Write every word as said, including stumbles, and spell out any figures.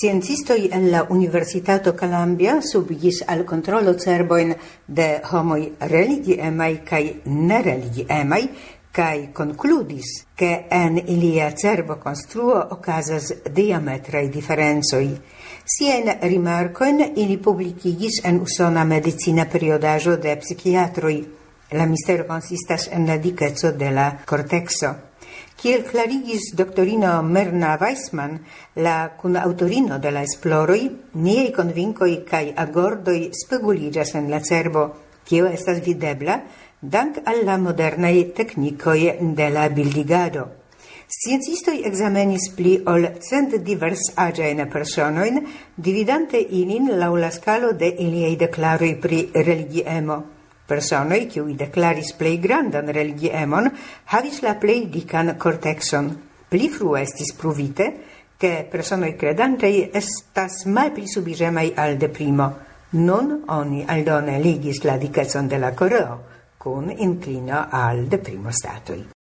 Sciencistoi en la Universitato Columbia subigis al controlo cerbojn de homoi religiemai kai nereligiemai kai concludis che en ilia cerbo construo okazas diametrai differenzoi. Sien rimarkoin ili publikigis en usona medicina periodaĵo de psikiatroj. La mistero consistas en la dikeco de la cortexo. Kiel klarigis doktorino Myrna Weissman, la kunautorino de la esploroj, niaj konvinkoj kaj agordoj speguliĝas en la cerbo, kio estas videbla dank al la modernaj teknikoj de la bildigado. Sciencistoj examenis pli ol cent divers-aĝajn personojn, dividante ilin laŭ la skalo de iliaj deklaroj pri religiemo. Personoj, kiuj deklaris plej grandan religiemon, havis la plej dikan cortexon. Pli frue estis pruvite, ke personoj kredantaj estas malpli subiĝemaj al deprimo. Nun oni aldone ligis la dikecon de la koreo kun inklino al deprimo statoj.